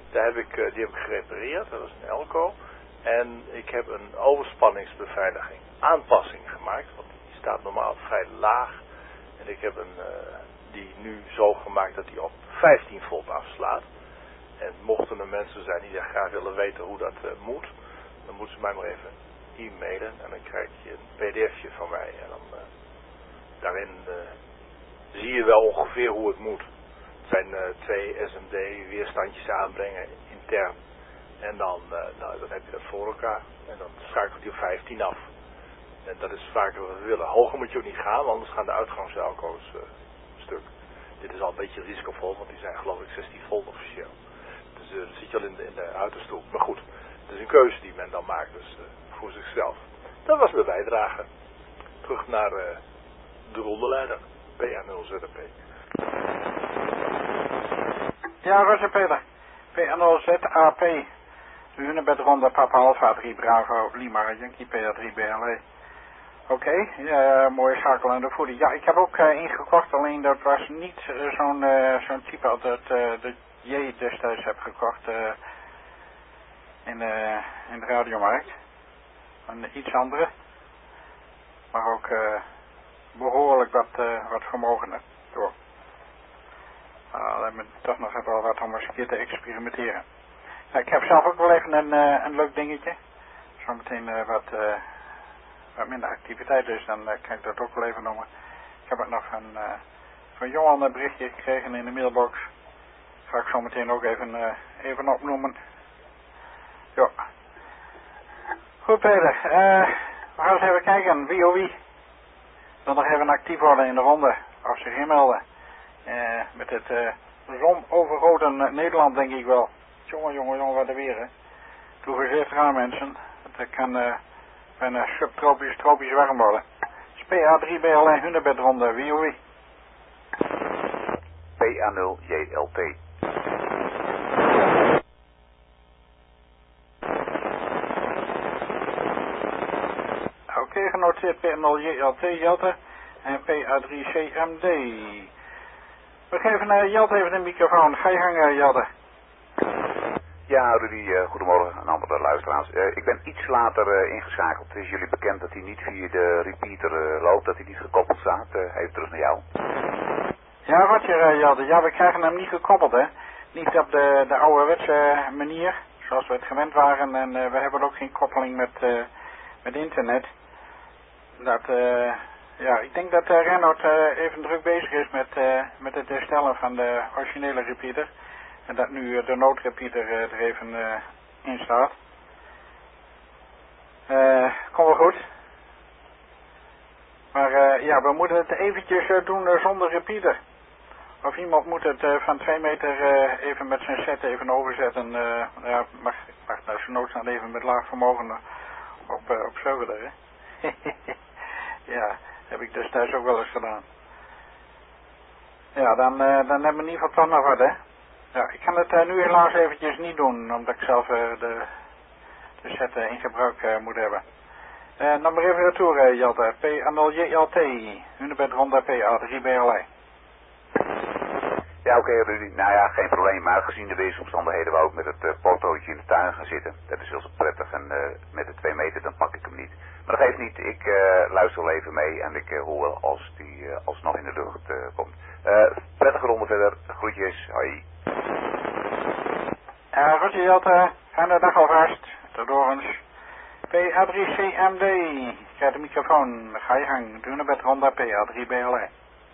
Die heb ik gerepareerd, dat was een Elco. En ik heb een overspanningsbeveiliging aanpassing gemaakt, want die staat normaal vrij laag. En ik heb die nu zo gemaakt dat die op 15 volt afslaat. En mochten er mensen zijn die graag willen weten hoe dat moet, dan moeten ze mij maar even e-mailen en dan krijg je een pdfje van mij. En dan daarin zie je wel ongeveer hoe het moet. Het zijn 2 SMD weerstandjes aanbrengen intern. En dan heb je dat voor elkaar. En dan schakelt je op 15 af. En dat is vaker wat we willen. Hoger moet je ook niet gaan, anders gaan de uitgangselco's stuk. Dit is al een beetje risicovol, want die zijn geloof ik 16 volt officieel. Dus dat zit je al in de uiterstoel. Maar goed, het is een keuze die men dan maakt, dus voor zichzelf. Dat was mijn bijdrage. Terug naar de rondeleider, PA0ZP. Ja, Roger Peter. PA0ZAP. Hunebed Ronde Papa Alpha 3 Bravo Lima Yankee PA3 BLE. Oké, mooie schakel aan de voeding. Ja, ik heb ook ingekocht, alleen dat was niet zo'n type als de J destijds heb gekocht in de radiomarkt. Een iets andere, maar ook behoorlijk wat vermogener. Door. Dat hebben we toch nog wel wat om eens een keer te experimenteren. Ja, ik heb zelf ook wel even een leuk dingetje. Zometeen wat minder activiteit, dus dan kan ik dat ook wel even noemen. Ik heb het nog van Johan een berichtje gekregen in de mailbox. Ga ik zo meteen ook even opnoemen. Ja. Goed Peter, we gaan eens even kijken wie of wie wil nog even actief worden in de ronde. Of zich inmelden. Met het zonovergoten Nederland denk ik wel. Jongen, wat er weer hè. Doe voorzichtig aan mensen. Het kan bijna subtropisch, tropisch warm worden. PA3 BLE Hunebedronde, wie of wie? PA0JLT. Oké, genoteerd PA0JLT Jelte en PA3CMD. We geven Jelte even de microfoon. Ga je hangen Jelte. Ja, Rudy, goedemorgen en andere luisteraars. Ik ben iets later ingeschakeld. Het is jullie bekend dat hij niet via de repeater loopt, dat hij niet gekoppeld staat. Even terug naar jou. Ja, Roger, Jelte. Ja, we krijgen hem niet gekoppeld, hè. Niet op de ouderwetse manier, zoals we het gewend waren. En we hebben ook geen koppeling met internet. Ja, ik denk dat Renaud even druk bezig is met het herstellen van de originele repeater. En dat nu de noodrepeater er even in staat. Komt wel goed. Maar ja, we moeten het eventjes doen zonder repeater. Of iemand moet het van 2 meter even met zijn set even overzetten. Ja, mag nou zijn nood staan even met laag vermogen op server, hè. Ja, heb ik destijds ook wel eens gedaan. Ja, dan hebben we in ieder geval toch nog wat, hè. Ja, ik kan het nu helaas eventjes niet doen, omdat ik zelf de set in gebruik moet hebben. Dan maar even retour, Jelte. PA0JLT, Hunebed Ronda PA3 BLE. Ja, oké, Rudy. Nou ja, geen probleem. Maar gezien de weersomstandigheden wou ik met het potootje in de tuin gaan zitten. Dat is heel zo prettig. En met de 2 meter dan pak ik hem niet. Maar dat geeft niet. Ik luister wel even mee. En ik hoor wel als die alsnog in de lucht komt. Prettige ronde verder. Groetjes. Hoi. Roger Jelte. Fijne dag alvast. Tot horens. PA3CMD. Krijg de microfoon. Ga je gang. Hunebed Ronda PA3 BLE.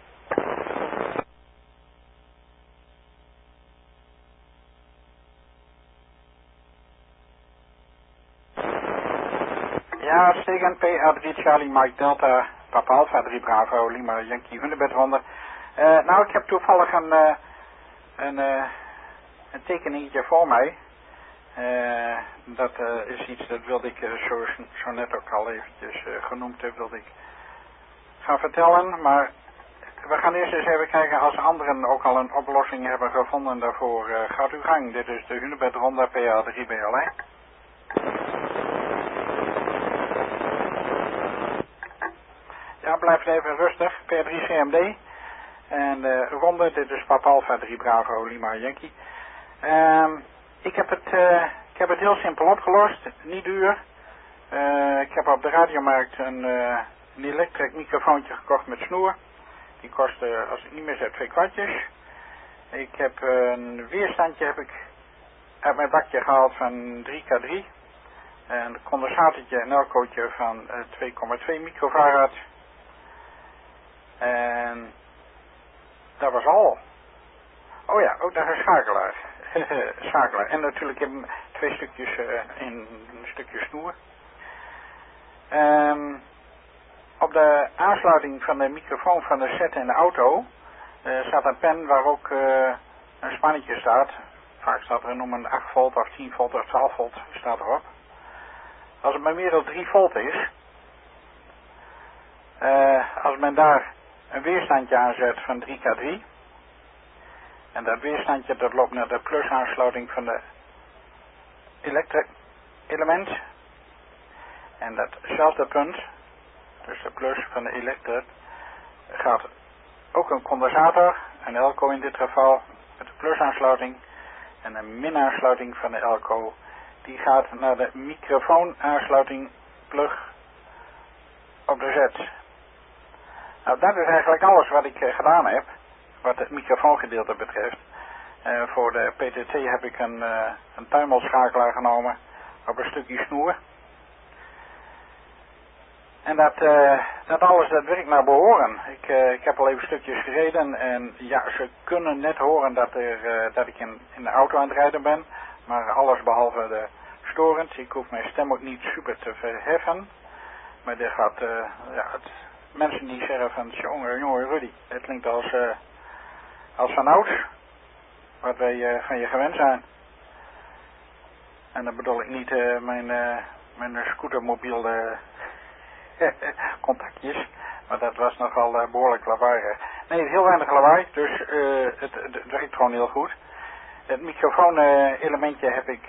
Ja, uitstekend. PA3 Charlie Mike Delta Papa Alpha 3 Bravo Lima Yankee Hunebed Ronde. Nou, ik heb toevallig een tekeningetje voor mij. Dat is iets, dat wilde ik zo net ook al eventjes genoemd, wilde ik gaan vertellen. Maar we gaan eerst eens even kijken als anderen ook al een oplossing hebben gevonden daarvoor. Gaat uw gang. Dit is de Hunebed Ronda PA3 BLE. Ja, blijf even rustig. P3CMD. En ronde, dit is Papa Alpha 3 Bravo Lima Yankee. Ik heb het heel simpel opgelost, niet duur. Ik heb op de radiomarkt een elektrisch microfoontje gekocht met snoer. Die kostte, als ik niet mis heb, 2 kwartjes. Ik heb een weerstandje uit mijn bakje gehaald van 3x3. Een condensatortje en elkootje van 2,2 microfarad. En dat was al. Oh ja, ook nog een schakelaar. Schakelaar. En natuurlijk 2 stukjes in een stukje snoer. Op de aansluiting van de microfoon van de set in de auto staat een pen waar ook een spannetje staat. Vaak staat er een 8 volt of 10 volt of 12 volt staat erop. Als het maar meer dan 3 volt is, als men daar een weerstandje aanzet van 3x3, en dat weerstandje dat loopt naar de plusaansluiting van de elektrisch element, en datzelfde punt, dus de plus van de elektrisch, gaat ook een condensator, een elko in dit geval, met de plusaansluiting, en een minaansluiting van de elko, die gaat naar de microfoonaansluiting plug op de zet. Nou, dat is eigenlijk alles wat ik gedaan heb, wat het microfoongedeelte betreft. Voor de PTT heb ik een tuimelschakelaar genomen op een stukje snoer. En dat alles, dat werkt naar behoren. Ik heb al even stukjes gereden en ja, ze kunnen net horen dat ik in de auto aan het rijden ben. Maar alles behalve de storend. Ik hoef mijn stem ook niet super te verheffen. Maar dit gaat, mensen die zeggen van, jongen Rudy, het klinkt als van ouds. Wat wij van je gewend zijn. En dan bedoel ik niet mijn scootermobiel contactjes. Maar dat was nogal behoorlijk lawaai. Nee, heel weinig lawaai, dus het werkt gewoon heel goed. Het microfoon elementje heb ik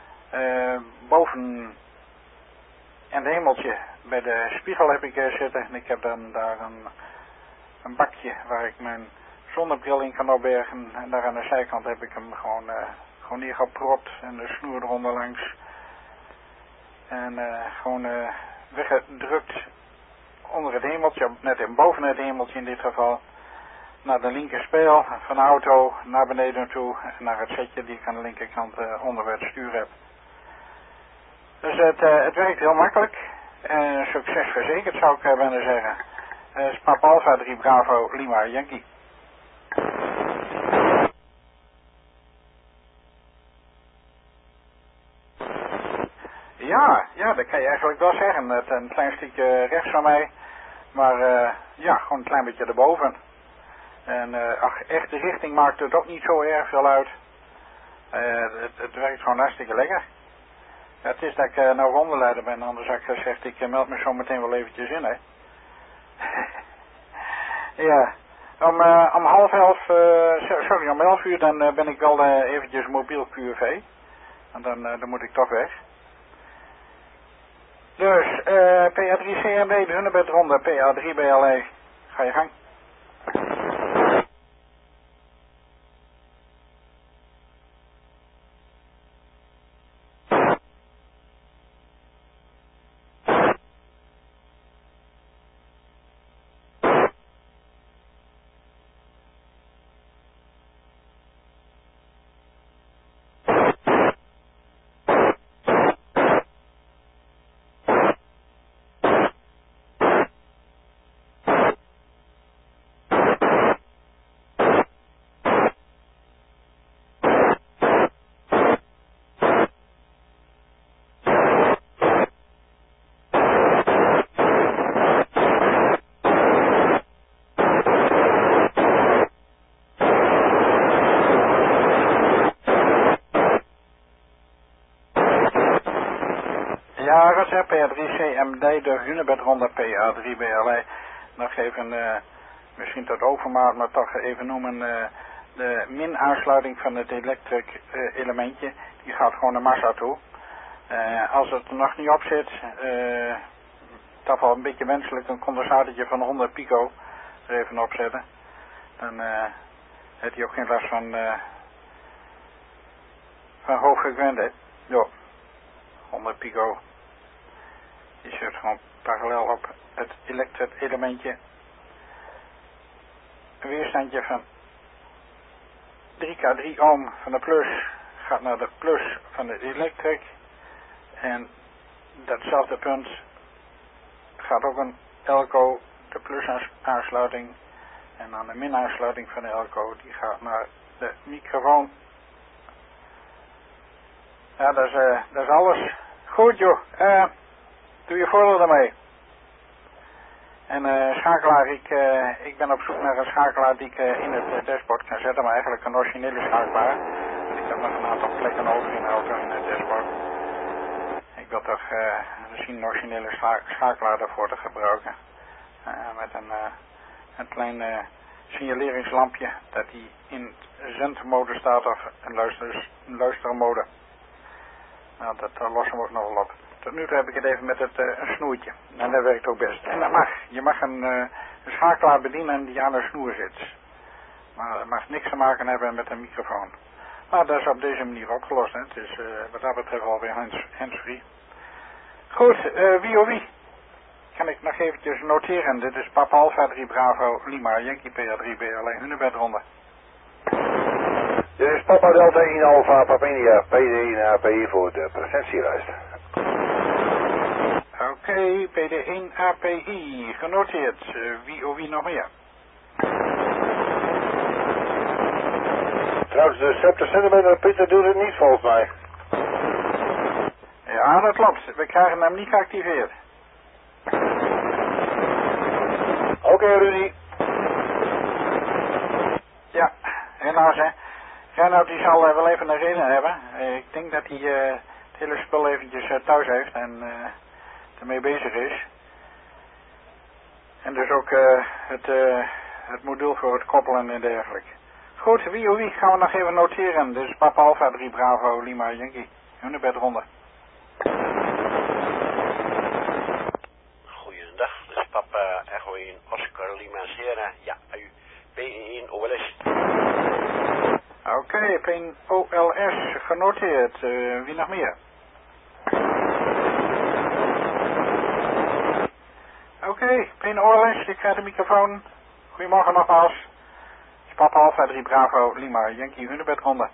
boven in het hemeltje bij de spiegel heb ik zitten. En ik heb dan daar een bakje waar ik mijn zonnebril in kan opbergen. En daar aan de zijkant heb ik hem gewoon neergepropt en de snoer eronder langs. En gewoon weggedrukt onder het hemeltje, net boven het hemeltje in dit geval. Naar de linkerspeel van de auto, naar beneden toe, naar het setje die ik aan de linkerkant onder het stuur heb. Dus het werkt heel makkelijk. Succes verzekerd zou ik bijna zeggen. Is Papa Alpha 3 Bravo Lima Yankee. Ja, dat kan je eigenlijk wel zeggen. Met een klein stukje rechts van mij. Maar gewoon een klein beetje erboven. En echt de richting maakt het ook niet zo erg veel uit. Het werkt gewoon hartstikke lekker. Ja, het is dat ik nou rondeleider ben, anders had ik gezegd, ik meld me zo meteen wel eventjes in, hè. Ja, om 11:30, dan ben ik wel eventjes mobiel QV. En dan moet ik toch weg. Dus, PA3CMD, de Hunebedronde, PA3BLE, ga je gang. Ja, dat is PA3CMD, de Hunebedronde, PA3BLE. Nog even, misschien tot overmaat, maar toch even noemen, de min-aansluiting van het elektrisch elementje, die gaat gewoon de massa toe. Als het er nog niet op zit, toch wel een beetje wenselijk, een condensatortje van 100 pico er even opzetten. Dan heeft hij ook geen last van van hoogfrequente. Ja, 100 pico. Die zit gewoon parallel op het elektret elementje. Een weerstandje van 3K3 ohm van de plus gaat naar de plus van de elektrik. En datzelfde punt gaat ook een elko, de plus aansluiting. En dan de min aansluiting van de elko, die gaat naar de microfoon. Ja, dat is alles. Goed joh, doe je voordeel ermee. En schakelaar, ik ben op zoek naar een schakelaar die ik in het dashboard kan zetten, maar eigenlijk een originele schakelaar. Want ik heb nog een aantal plekken over in de auto in het dashboard. Ik wil toch misschien een originele schakelaar daarvoor te gebruiken. Met een klein signaleringslampje dat die in zendmode staat of een luistermode. Nou, dat lossen we ook nog wel op. Tot nu toe heb ik het even met een snoertje. En dat werkt ook best. En dat mag. Je mag een schakelaar bedienen die aan een snoer zit. Maar het mag niks te maken hebben met een microfoon. Maar dat is op deze manier opgelost. Hè. Het is wat dat betreft alweer hands-free. Goed, wie of wie? Kan ik nog eventjes noteren. Dit is Papa Alpha 3 Bravo Lima Yankee PA3 BLA Hunebedronde. Dit is Papa Delta 1 Alpha Papinia PD1 API voor de presentielijst. Oké, PD1 API, genoteerd. Wie of wie nog meer? Trouwens, de 70 centimeter Pieter doet het niet volgens mij. Ja, dat klopt. We krijgen hem niet geactiveerd. Oké, Rudy. Ja, helaas hè. Reinoud die zal wel even een reden hebben. Ik denk dat hij het hele spul eventjes thuis heeft en ermee bezig is. En dus ook het module voor het koppelen en dergelijke. Goed, wie of wie gaan we nog even noteren. Dit is Papa Alpha 3 Bravo Lima Yankee. Hunebedronde. Goeiedag, dit is Papa Echo 1 Oscar Lima Sierra. Ja, u P1 OLS. Oké, P1 OLS genoteerd. Wie nog meer? Oké, P1 OLS, ik krijg de microfoon. Goedemorgen nogmaals. Het is Papa Alpha 3 Bravo Lima Yankee Hunebedronde.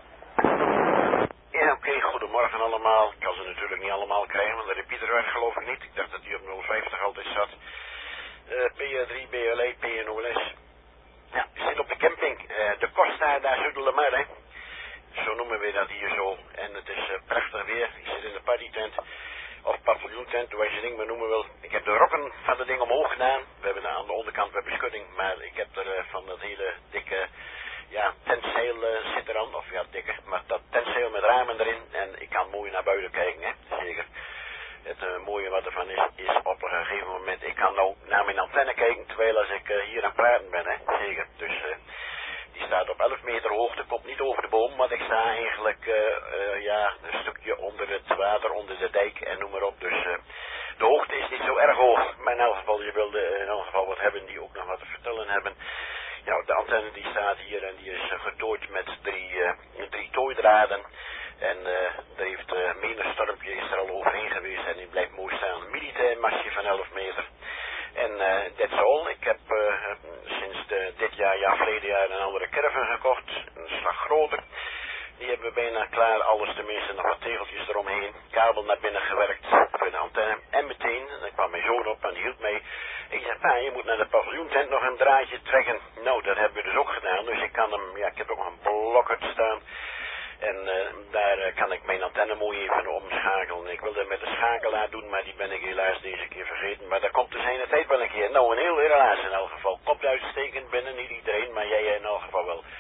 Ja, oké, goedemorgen allemaal. Ik kan ze natuurlijk niet allemaal krijgen, want de repeater werkt geloof ik niet. Ik dacht dat die op 050 altijd zat. PA3, BLA, PNOLS. Ja, ik zit op de camping. De Costa da Zuiderlemar, hè. Zo noemen we dat hier zo. En het is prachtig weer. Ik zit in de partytent. Of paviljoentent, hoe je ding maar noemen wil. Ik heb de rokken van dat ding omhoog gedaan. We hebben aan de onderkant wat beschutting, maar ik heb er van dat hele dikke, ja, tentzeil zit er aan. Of ja, dikke, maar dat tentzeil met ramen erin. En ik kan mooi naar buiten kijken, hè. Zeker. Het mooie wat ervan is op een gegeven moment, ik kan nou naar mijn antenne kijken, terwijl als ik hier aan het praten ben, hè. Zeker. Dus die staat op 11 meter hoogte, komt niet over de boom, want ik sta eigenlijk ja, een stukje onder het water, onder de dijk en noem maar op. Dus de hoogte is niet zo erg hoog. Maar in elk geval, je wilde in elk geval wat hebben die ook nog wat te vertellen hebben. Ja, de antenne die staat hier en die is getooid met drie tooidraden. En er heeft menig stormpje is er al overheen geweest en die blijft mooi staan. Een militair mastje van 11 meter. En that's all. Ik heb sinds dit jaar, verleden jaar een andere caravan gekocht. Een slag groter. Die hebben we bijna klaar. Alles tenminste nog wat tegeltjes eromheen. Kabel naar binnen gewerkt voor de antenne. En meteen, dan kwam mijn zoon op en die hield mee. Ik zei, pa, je moet naar de paviljoentent nog een draadje trekken. Nou, dat hebben we dus ook gedaan. Dus ik kan hem, ja, ik heb ook nog een blokkert staan. En daar kan ik mijn antenne mooi even omschakelen. Ik wilde met de schakelaar doen, maar die ben ik helaas deze keer vergeten. Maar daar komt de zijne tijd wel een keer. Nou, een heel helaas in elk geval. Komt uitstekend binnen, niet iedereen, maar jij in elk geval wel.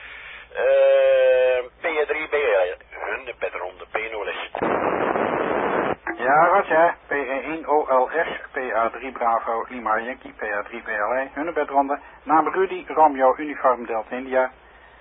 PA3, Hunebedronde, PNOLS. Ja, Roger. P1 OLS, PA3 Bravo Lima Yankee, PA3 BLA Hunebedronde. Naam Rudy, Romeo, Uniform Delta India.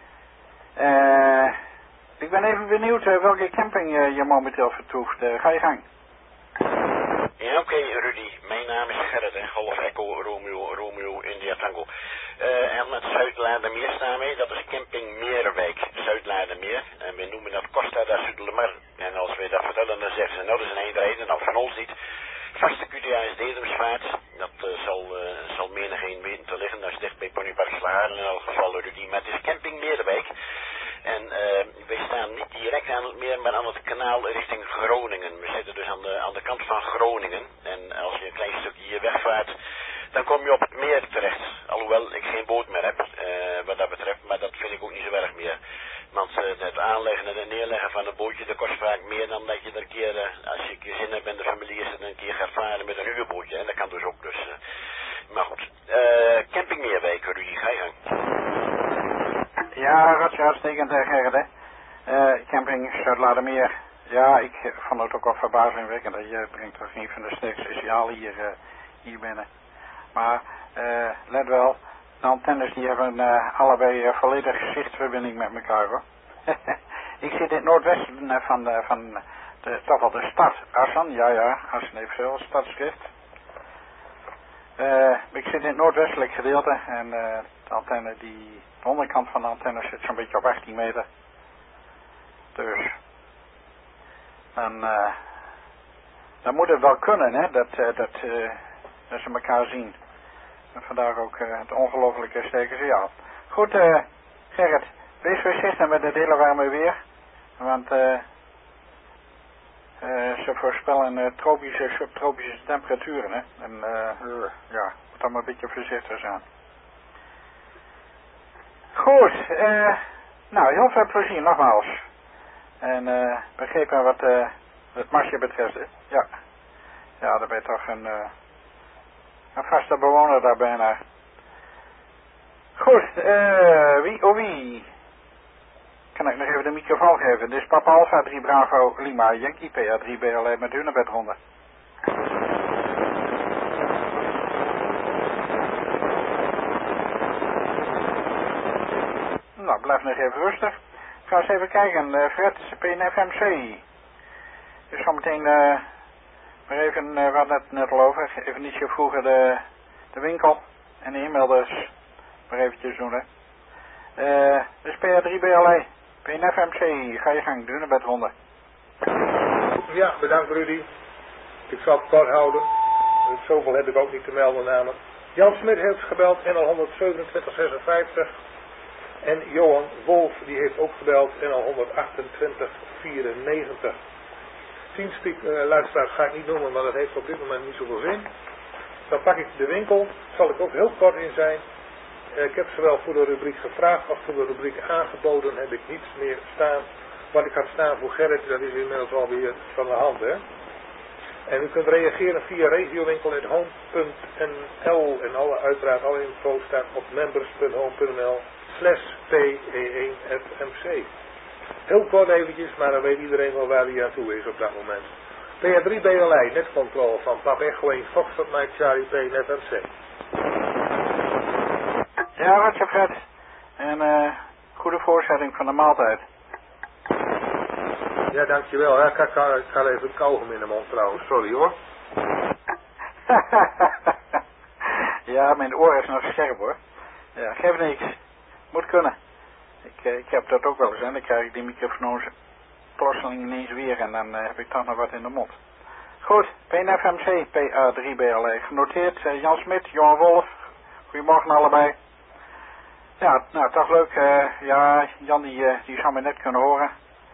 Ik ben even benieuwd welke camping je momenteel vertoeft. Ga je gang. Ja, oké, Rudy. Mijn naam is Gerrit en Golf Echo Romeo India Tango. En het Zuidlaardermeer staan wij, dat is camping Meerwijk. Zuidlaardermeer. En we noemen dat Costa da Zuiderlemar. En als wij dat vertellen, dan zeggen ze, nou, dat is een eindrijden, nou, van ons niet. Vaste QTA is Dedemsvaart. Dat zal menigeen weten te liggen. Dat is dicht bij Ponypark Slaren in elk geval, Rudy. Maar het is camping Meerderwijk. En wij staan niet direct aan het meer, maar aan het kanaal richting Groningen. We zitten dus aan de kant van Groningen. En als je een klein stukje hier wegvaart, dan kom je op het meer terecht. Alhoewel ik geen boot meer heb, wat dat betreft. Maar dat vind ik ook niet zo erg meer. Want het aanleggen en het neerleggen van een bootje, dat kost vaak meer dan dat je er een keer, als je een keer zin hebt en de familie is, een keer gaat varen met een huurbootje. En dat kan dus ook. Dus, maar goed. Camping Meerwijk, Rudy, ga je gang. Ja, Roger, uitstekend, Gerrit, hè. Camping Zuidlaardermeer. Ja, ik vond het ook wel verbazingwekkend. Je brengt toch een van de sterkste specialen hier binnen. Maar, let wel, de antennes die hebben allebei volledig zichtverbinding met elkaar, hoor. Ik zit in het noordwesten van toch wel de stad Assen. Ja, Assen heeft veel stadsschrift. Ik zit in het noordwestelijk gedeelte en de antenne de onderkant van de antenne zit zo'n beetje op 18 meter. Dus dan moet het wel kunnen, hè, dat ze elkaar zien. En vandaar ook het ongelooflijke sterke signaal. Goed, Gerrit, wees voorzichtig met het hele warme weer. Want ze voorspellen tropische, subtropische temperaturen, hè. En ja, moet allemaal een beetje voorzichtig zijn. Goed, nou, heel veel plezier nogmaals. En begrepen wat het marsje betreft, hè. Ja, daar ben je toch een vaste bewoner daar bijna. Goed, wie? Kan ik nog even de microfoon geven? Dit is Papa Alpha 3 Bravo Lima Yankee PA3 BLE met Hunebedronde. Nou, blijf nog even rustig. Ik ga eens even kijken. Fred, PNFMC. Dus zometeen maar even, we hadden het net al over, even ietsje vroeger de winkel en de e-mailders maar eventjes doen, hè. Dus PA3 BLE, PNFMC, ga je gang, Hunebedronde. Ja, bedankt Rudy. Ik zal het kort houden. Zoveel heb ik ook niet te melden namelijk. Jan Smit heeft gebeld, NL 12756. En Johan Wolf, die heeft ook gebeld, NL 12894. Luisteraars ga ik niet noemen, maar dat heeft op dit moment niet zoveel zin. Dan pak ik de winkel, zal ik ook heel kort in zijn. Ik heb zowel voor de rubriek gevraagd als voor de rubriek aangeboden, heb ik niets meer staan. Wat ik had staan voor Gerrit, dat is inmiddels alweer van de hand, hè. En u kunt reageren via regiowinkel@home.nl en uiteraard alle info staat op members.home.nl/PE1FMC. Heel kort eventjes, maar dan weet iedereen wel waar hij aan toe is op dat moment. PA3 BLE, netcontrole van Pap Echo 1 Foxtrot Mike Charlie P NetMC. Ja, Roger Fred. En goede voorzetting van de maaltijd. Ja, dankjewel. Ja, ik ga even kauwgom in de mond trouwens. Sorry hoor. Ja, mijn oor is nog scherp hoor. Ja, geef niks. Moet kunnen. Ik heb dat ook wel eens, en dan krijg ik die microfoon plotseling ineens weer en dan heb ik toch nog wat in de mond. Goed, PNFMC, PA3 BLE, genoteerd. Jan Smit, Johan Wolf, goedemorgen allebei. Ja, nou toch leuk. Ja, Jan die zou me net kunnen horen.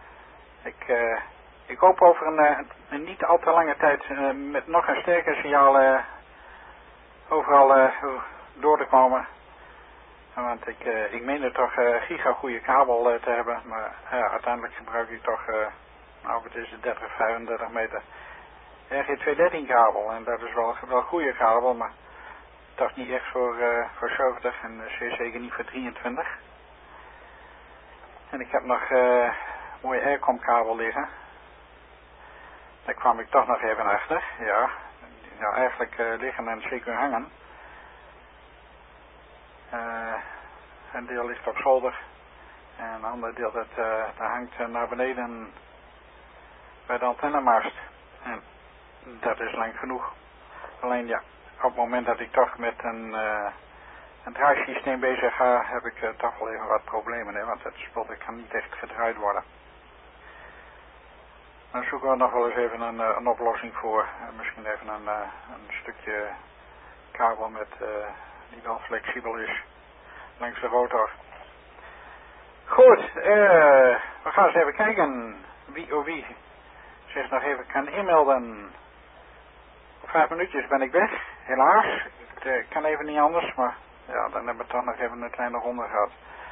Ik hoop over een niet al te lange tijd met nog een sterker signaal overal door te komen. Want ik meende toch giga goede kabel te hebben, maar uiteindelijk gebruik ik toch, het is 30, 35 meter RG213 kabel. En dat is wel goede kabel, maar toch niet echt voor 70 en zeker niet voor 23. En ik heb nog mooie Aircom kabel liggen. Daar kwam ik toch nog even achter, ja. Nou, eigenlijk liggen en zeker hangen. Een deel ligt op zolder en een ander deel dat hangt naar beneden bij de antennemast. En dat is lang genoeg. Alleen ja, op het moment dat ik toch met een een draaisysteem bezig heb ik toch wel even wat problemen, hè, want het spul kan niet echt gedraaid worden. Dan zoeken we nog wel eens even een oplossing voor. Misschien even een stukje kabel die wel flexibel is langs de rotor. Goed, we gaan eens even kijken wie zich nog even kan inmelden. 5 minuutjes ben ik weg, helaas. Ik kan even niet anders, maar ja, dan hebben we toch nog even een kleine ronde gehad.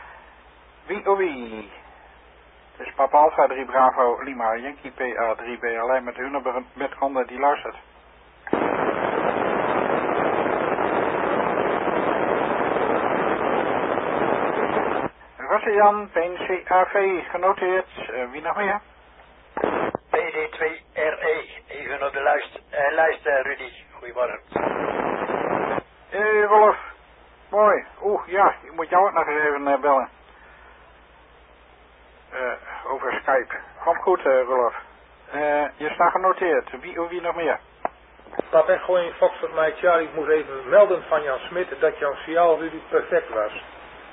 Wie? Het is Papa Alpha 3 Bravo Lima Yankee PA 3 BLA met hun met ronde die luistert. Jan, PNCAV genoteerd. Wie nog meer? PD2RE, even op de lijst Rudy. Goedemorgen. Rolf. Mooi. Ja, ik moet jou ook nog eens even bellen. Over Skype. Komt goed, Rolf. Je staat genoteerd. Wie nog meer? Pap, en gooi in Fox voor mij, Charlie. Ik moet even melden van Jan Smit dat jouw signaal, Rudy, perfect was.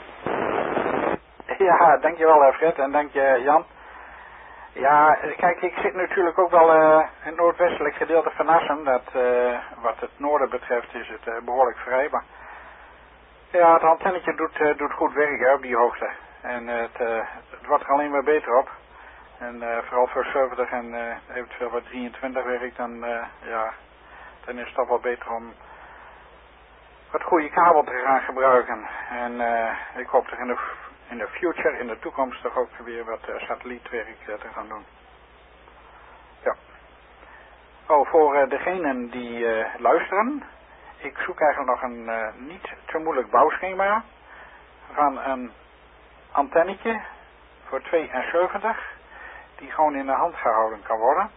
Ja, dankjewel Fred en dank je Jan. Ja, kijk, ik zit natuurlijk ook wel in het noordwestelijk gedeelte van Assem. Wat het noorden betreft is het behoorlijk vrij. Maar ja, het antennetje doet goed werk hè, op die hoogte. En het wordt er alleen maar beter op. En vooral voor 70 en eventueel wat 23 werkt, dan is het toch wel beter om wat goede kabel te gaan gebruiken. En ik hoop er in de future, in de toekomst toch ook weer wat satellietwerk te gaan doen. Ja. Voor degenen die luisteren, ik zoek eigenlijk nog een niet te moeilijk bouwschema van een antennetje voor 72 die gewoon in de hand gehouden kan worden.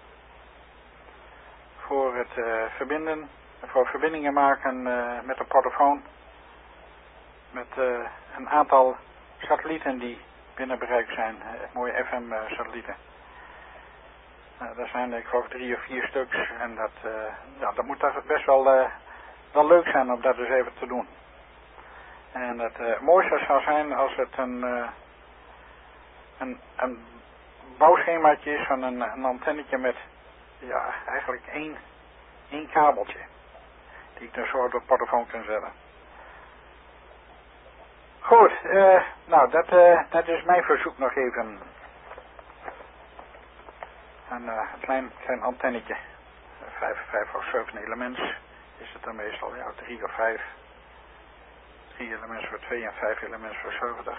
Voor het verbindingen maken met een portofoon met een aantal satellieten die binnen bereik zijn, mooie FM-satellieten. Er zijn, ik geloof, 3 of 4 stuks en dat moet toch best wel leuk zijn om dat dus even te doen. En het mooiste zou zijn als het een bouwschemaatje is van een antennetje met eigenlijk één kabeltje die ik dan zo op de portofoon kan zetten. Goed, dat is mijn verzoek nog even. Een klein antennetje. 5 of 7 elements is het dan meestal. Ja, 3 of 5. 3 elements voor 2 en 5 elements voor 70.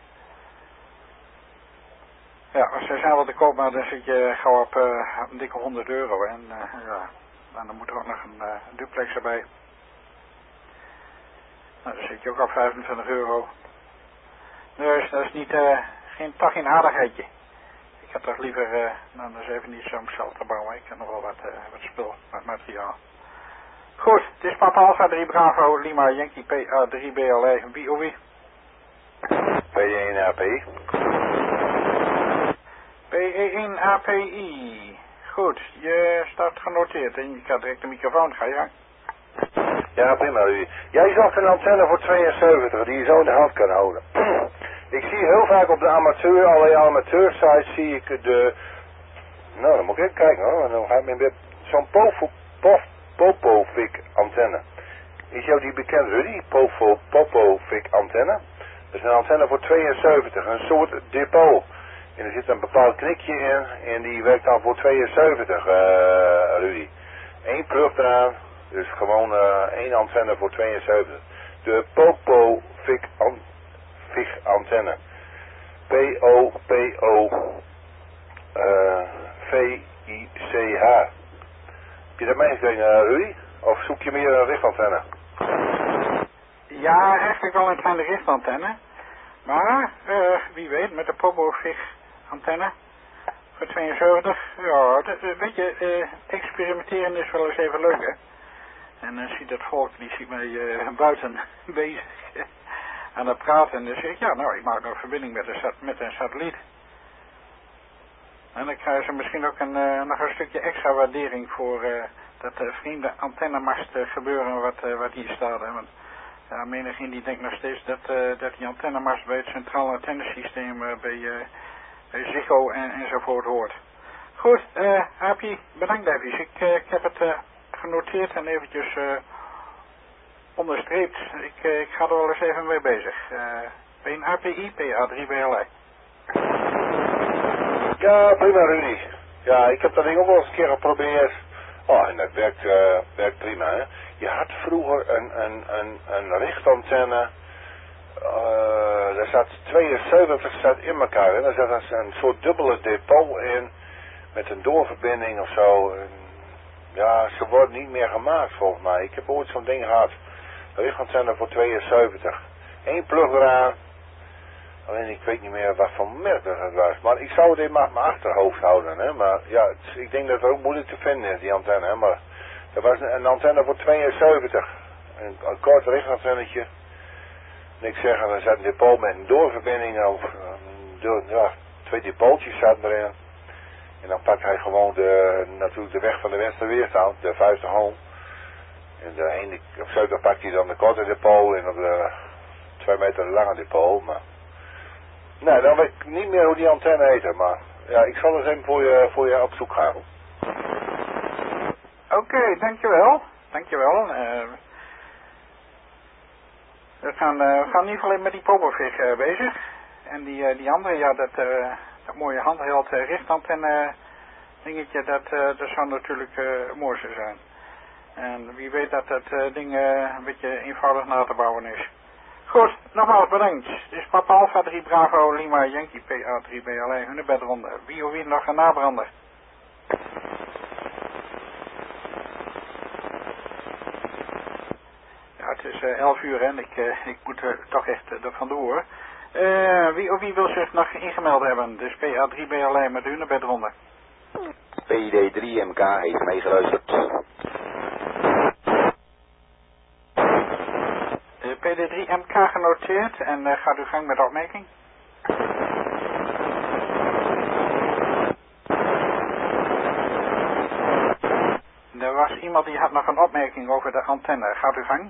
Ja, als ze zijn wel te koop, maar dan zit je gauw op een dikke €100. En dan moet er ook nog een duplex erbij. Nou, dan zit je ook al €25. Dus dat is toch geen aardigheidje. Ik had toch liever dan eens even niet zo'n cel te bouwen. Ik heb nog wel wat spul, wat materiaal. Goed, het is Papa Alpha 3 Bravo Lima Yankee PA 3 BLA. Wie? P1API. P1API. Goed, je staat genoteerd en je kan direct de microfoon gaan, ja? Ja, prima. Jij zocht een antenne voor 72 die je zo in de hand kan houden. Ik zie heel vaak op de allerlei amateursites zie ik nou, dan moet ik even kijken hoor, dan ga ik met zo'n Popovic antenne. Is jou die bekend, Rudy? Popovic antenne? Dat is een antenne voor 72, een soort depot. En er zit een bepaald knikje in en die werkt dan voor 72, Rudy. 1 plug eraan, dus gewoon 1 antenne voor 72. De Popovic antenne. P-O-P-O-V-I-C-H. Heb je dat meegekregen, Rudy? Of zoek je meer een richtantenne? Ja, eigenlijk wel een kleine richtantenne. Maar, wie weet, met de Popovic antenne voor 72. Ja, weet je, experimenteren is wel eens even leuk, hè. En dan ziet het volk, die ziet mij buiten bezig aan het praten. En dan zeg ik, ja, nou, ik maak nog een verbinding met een satelliet. En dan krijgen ze misschien ook nog een stukje extra waardering voor dat vreemde antennemast gebeuren wat hier staat. Hè? Want Ja, menigeen die denkt nog steeds dat die antennemast bij het centraal antennesysteem bij Ziggo enzovoort hoort. Goed, Apie, bedankt even. Ik heb het genoteerd en eventjes onderstreept. Ik ga er wel eens even mee bezig. Ben je een API, PA3BLI? Ja, prima Rudy. Ja, ik heb dat ding ook wel eens een keer geprobeerd. Oh, en dat werkt prima, hè. Je had vroeger een richtantenne. Daar zat 72 zat in elkaar, hè. Daar zat een soort dubbele depot in. Met een doorverbinding of zo. En, ja, ze wordt niet meer gemaakt volgens mij. Ik heb ooit zo'n ding gehad. Een richtantenne voor 72. 1 plug eraan. Alleen ik weet niet meer wat voor merk dat het was. Maar ik zou het in mijn achterhoofd houden. Hè? Maar ja, ik denk dat het ook moeilijk te vinden is, die antenne. Hè? Maar er was een antenne voor 72. Een kort richtantennetje. Niks zeggen, er zat een depot met een doorverbinding. Of, ja, 2 depootjes zaten erin. En dan pakt hij gewoon natuurlijk de weg van de westerweerstand, de 50 ohm. En de ene, op zuid pakt hij dan de korte depot en op de 2 meter lange depot. Maar nee, dan weet ik niet meer hoe die antenne heet, maar ja, ik zal eens even voor je op zoek gaan. Oké, dankjewel. Dankjewel. We gaan in ieder geval even met die Popofig bezig. En die andere, ja, dat mooie handheld richtantenne dingetje, dat zou natuurlijk mooi zijn. En wie weet dat dat ding een beetje eenvoudig na te bouwen is. Goed, nogmaals bedankt. Dit is Papa Alpha 3 Bravo Lima Yankee PA3 BLE Hunnebedronde. Wie of wie nog gaan nabranden? Ja, het is 11 uur en ik moet er toch echt er vandoor. Wie of wie wil zich nog ingemeld hebben? Dus PA3 BLE met de Hunnebedronde. PD3MK heeft meegeluisterd. PD3MK genoteerd en gaat uw gang met de opmerking. Er was iemand die had nog een opmerking over de antenne. Gaat uw gang.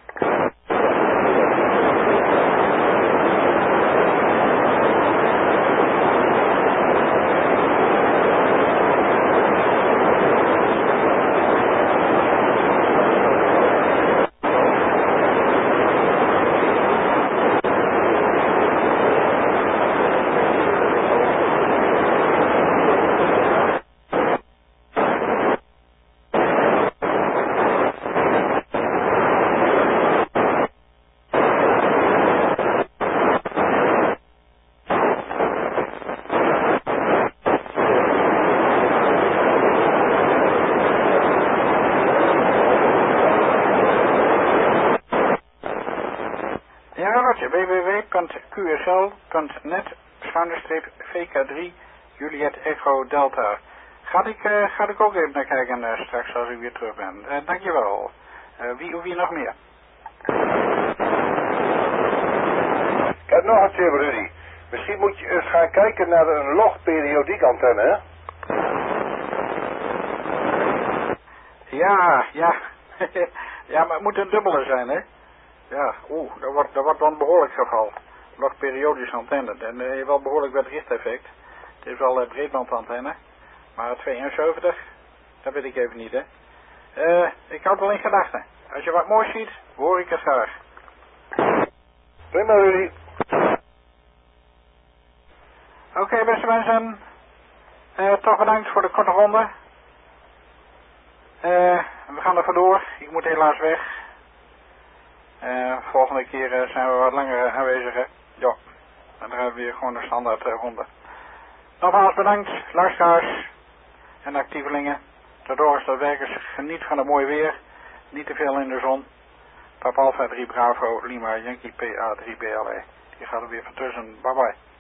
www.qsl.net/VK3 Juliet Echo Delta. Ga ik ook even naar kijken straks als ik weer terug ben. Dankjewel. Wie of wie nog meer? Ik heb nog een tip, Rudy. Misschien moet je eens gaan kijken naar een logperiodiek antenne, hè? Ja. Ja, maar het moet een dubbele zijn, hè? Ja, dat wordt dan een behoorlijk geval. Nog periodische antenne. En je hebt wel behoorlijk wat richteffect. Het is wel breedbandantenne. Maar 72, dat weet ik even niet, hè. Ik houd wel in gedachten. Als je wat moois ziet, hoor ik het graag. Prima, Rudy. Oké, beste mensen. Toch bedankt voor de korte ronde. We gaan er vandoor. Ik moet helaas weg. Volgende keer zijn we wat langer aanwezig, hè. Ja. En dan hebben we weer gewoon een standaard ronde. Nogmaals bedankt, luisteraars en actievelingen. De doorgestelde geniet van het mooie weer. Niet te veel in de zon. Papa Alpha 3 Bravo Lima Yankee PA3 BLE. Die gaat er weer van tussen. Bye bye.